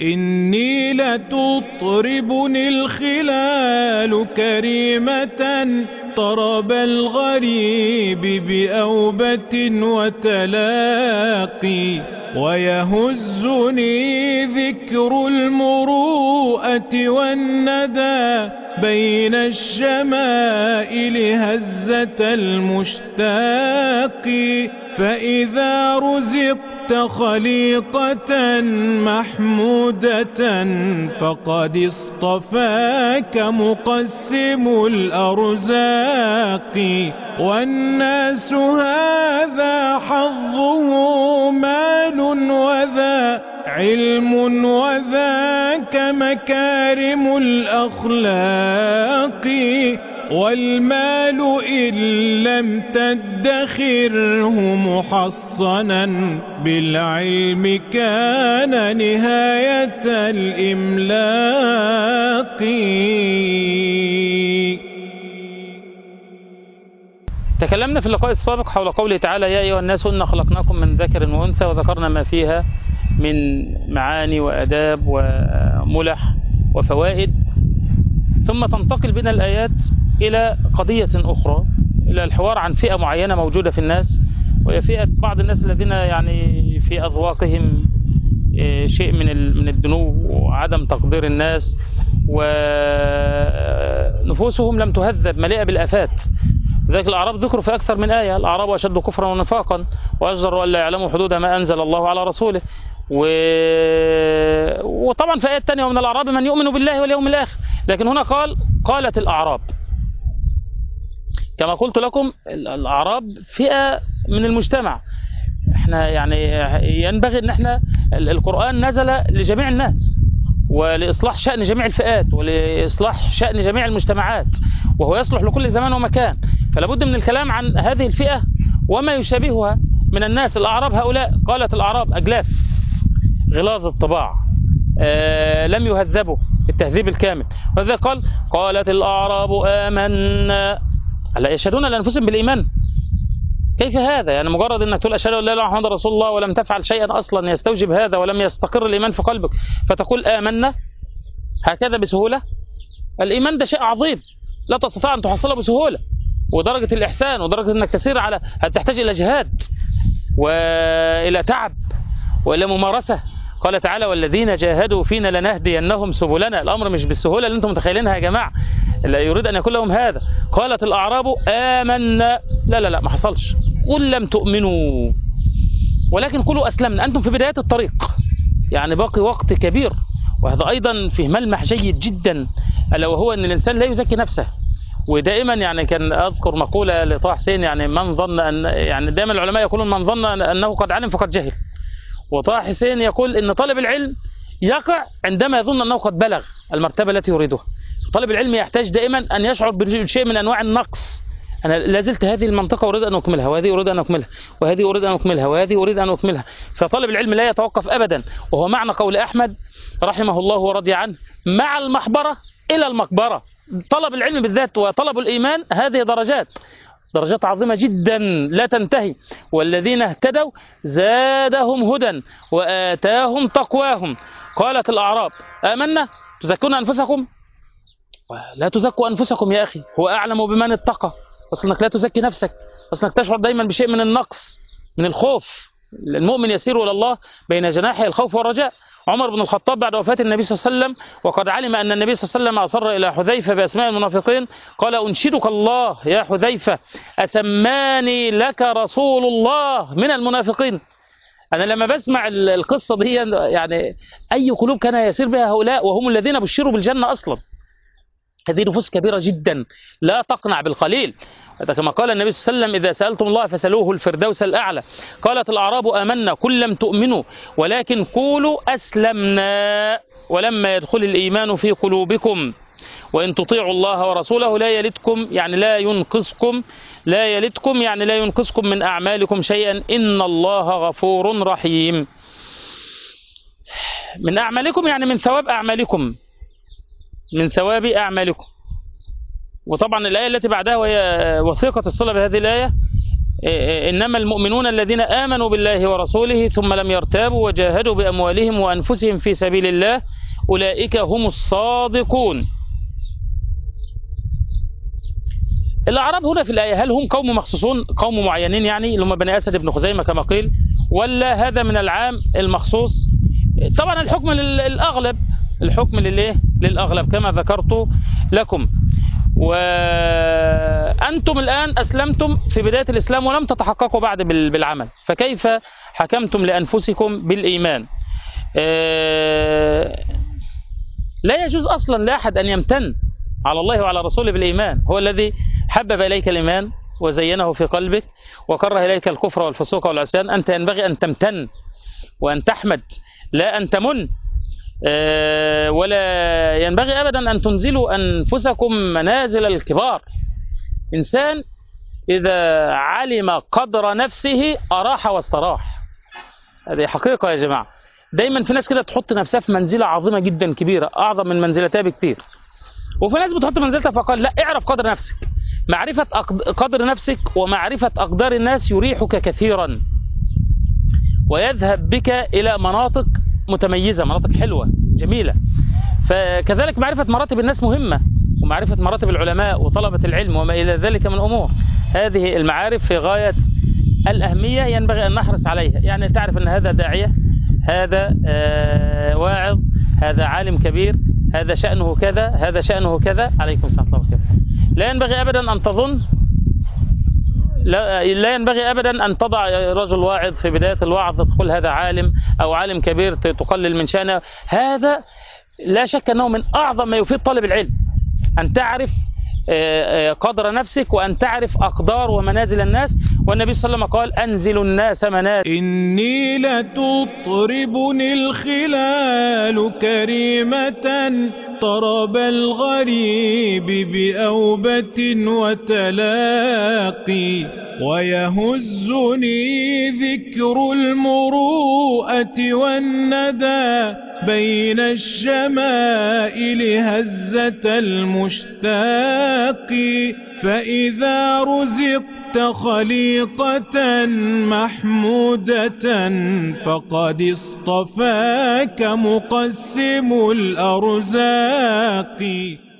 إني لتطربني الخلال كريمة طرب الغريب بأوبة وتلاقي، ويهزني ذكر المروءة والندى بين الشمائل هزة المشتاق. فإذا رزقت خليقة محمودة فقد اصطفاك مقسم الأرزاق. والناس هذا حظه مال وذا علم وذاك مكارم الأخلاق. والمال إن لم تدخره محصنا بالعلم كان نهاية الإملاق. تكلمنا في اللقاء السابق حول قوله تعالى: يا أيها الناس إنا خلقناكم من ذكر وأنثى، وذكرنا ما فيها من معاني وآداب وملح وفوائد. ثم تنتقل بنا الآيات إلى قضية أخرى، إلى الحوار عن فئة معينة موجودة في الناس، وهي فئة بعض الناس الذين يعني في أذواقهم شيء من الدنو وعدم تقدير الناس، ونفوسهم لم تهذب مليئة بالآفات. ذلك الأعراب ذكروا في أكثر من آية: الأعراب أشد كفرا ونفاقا وأجدر أن لا يعلموا حدود ما أنزل الله على رسوله. وطبعا في آيات تانية: ومن الأعراب من يؤمن بالله واليوم الآخر. لكن هنا قالت الأعراب. كما قلت لكم، الأعراب فئة من المجتمع. احنا يعني ينبغي ان احنا القرآن نزل لجميع الناس، ولإصلاح شأن جميع الفئات، ولإصلاح شأن جميع المجتمعات، وهو يصلح لكل زمان ومكان. فلا بد من الكلام عن هذه الفئة وما يشابهها من الناس. الأعراب هؤلاء، قالت الأعراب أجلاف غلاظ الطباع، لم يهذبوا التهذيب الكامل. وذلك قالت الأعراب آمنا، ألا يشهدون لأنفسهم بالإيمان؟ كيف هذا؟ يعني مجرد أنك تقول أشهد أن لا إله إلا الله محمد رسول الله ولم تفعل شيئا أصلا يستوجب هذا، ولم يستقر الإيمان في قلبك، فتقول آمنا هكذا بسهولة؟ الإيمان ده شيء عظيم لا تستطيع أن تحصله بسهولة، ودرجة الإحسان ودرجة أنك تسير على هتحتاج إلى جهاد وإلى تعب وإلى ممارسة. قال تعالى: والذين جاهدوا فينا لنهدينهم سبلنا. الأمر مش بالسهولة اللي أنتم متخيلينها يا جماعة، لا يريد أن يكون لهم هذا. قالت الأعراب آمنا، لا ما حصلش. قل لم تؤمنوا ولكن قولوا أسلمنا. أنتم في بداية الطريق، يعني باقي وقت كبير. وهذا أيضا فيه ملمح جيد جدا، ألا وهو أن الإنسان لا يزكي نفسه. ودائما يعني كان أذكر مقولة لطه حسين، يعني من ظن أن، يعني دائما العلماء يقولون: من ظن أنه قد علم فقد جهل. وطه حسين يقول إن طالب العلم يقع عندما يظن أنه قد بلغ المرتبة التي يريدها. طالب العلم يحتاج دائما أن يشعر بشيء من أنواع النقص. أنا لازلت هذه المنطقة أريد أن أكملها، وهذه أريد أن أكملها، وهذه أريد أن أكملها، وهذه أريد أن أكملها. فطالب العلم لا يتوقف أبدا، وهو معنى قول أحمد رحمه الله ورضي عنه: مع المحبرة إلى المقبرة. طلب العلم بالذات وطلب الإيمان هذه درجات عظيمة جدا لا تنتهي. والذين اهتدوا زادهم هدى وآتاهم تقواهم. قالت الأعراب آمنا، تزكون أنفسكم؟ لا تزكوا أنفسكم يا أخي، هو أعلم بمن اتقى. أصل أنك لا تزكي نفسك، أصل أنك تشعر دايما بشيء من النقص، من الخوف. المؤمن يسير إلى الله بين جناحي الخوف والرجاء. عمر بن الخطاب بعد وفاة النبي صلى الله عليه وسلم، وقد علم أن النبي صلى الله عليه وسلم أصر إلى حذيفة بأسماء المنافقين، قال: أنشدك الله يا حذيفة، أسماني لك رسول الله من المنافقين. أنا لما بسمع القصة دي، يعني أي قلوب كان يسير بها هؤلاء وهم الذين بشروا بالجنة أصلا. هذه نفوس كبيرة جدا لا تقنع بالقليل. كما قال النبي صلى الله عليه وسلم: إذا سألتم الله فسألوه الفردوس الأعلى. قالت الأعراب آمنا قل لم تؤمنوا ولكن قولوا أسلمنا ولما يدخل الإيمان في قلوبكم وإن تطيعوا الله ورسوله لا يلدكم، يعني لا ينقصكم، لا يلدكم يعني لا ينقصكم من أعمالكم شيئا إن الله غفور رحيم. من أعمالكم يعني من ثواب أعمالكم، من ثواب أعمالكم. وطبعا الآية التي بعدها وهي وثيقة الصلة بهذه الآية: إنما المؤمنون الذين آمنوا بالله ورسوله ثم لم يرتابوا وجاهدوا بأموالهم وأنفسهم في سبيل الله أولئك هم الصادقون. الأعراب هنا في الآية هل هم قوم مخصوصون، قوم معينين يعني اللي هم بني أسد بن خزيمة كما قيل، ولا هذا من العام المخصوص؟ طبعا الحكم للأغلب، الحكم للأغلب كما ذكرت لكم. وأنتم الآن أسلمتم في بداية الإسلام ولم تتحققوا بعد بالعمل، فكيف حكمتم لأنفسكم بالإيمان؟ لا يجوز أصلا لأحد أن يمتن على الله وعلى رسوله بالإيمان. هو الذي حبب إليك الإيمان وزينه في قلبك وكره إليك الكفر والفسوق والعصيان. أنت ينبغي أن تمتن وأن تحمد لا أن تمن. ولا ينبغي أبدا أن تنزلوا أنفسكم منازل الكبار. إنسان إذا علم قدر نفسه أراح واستراح. هذه حقيقة يا جماعة. دايما في ناس كده تحط نفسها في منزلة عظيمة جدا كبيرة أعظم من منزلتها بكتير، وفي ناس بتحط منزلتها فقال لا، اعرف قدر نفسك. معرفة قدر نفسك ومعرفة أقدار الناس يريحك كثيرا ويذهب بك إلى مناطق متميزة، مناطق حلوة جميلة. فكذلك معرفة مراتب الناس مهمة، ومعرفة مراتب العلماء وطلبة العلم وما إلى ذلك من أمور. هذه المعارف في غاية الأهمية، ينبغي أن نحرص عليها. يعني تعرف أن هذا داعية، هذا واعظ، هذا عالم كبير، هذا شأنه كذا، هذا شأنه كذا. عليكم السلام ورحمة الله وبركاته. لا ينبغي أبدا أن تظن، لا ينبغي أبدا أن تضع رجل واعظ في بداية الوعظ تقول هذا عالم أو عالم كبير تقلل من شأنه. هذا لا شك أنه من أعظم ما يفيد طالب العلم، أن تعرف قدر نفسك وأن تعرف أقدار ومنازل الناس. والنبي صلى الله عليه وسلم قال أنزل الناس منازل. إني لتطربني الخلال كريمة طرب الغريب بأوبة وتلاقي، ويهزني ذكر المروءة والندى بين الشمائل هزة المشتاق. فإذا رزقت خليقة محمودة فقد اصطفاك مقسم الأرزاق.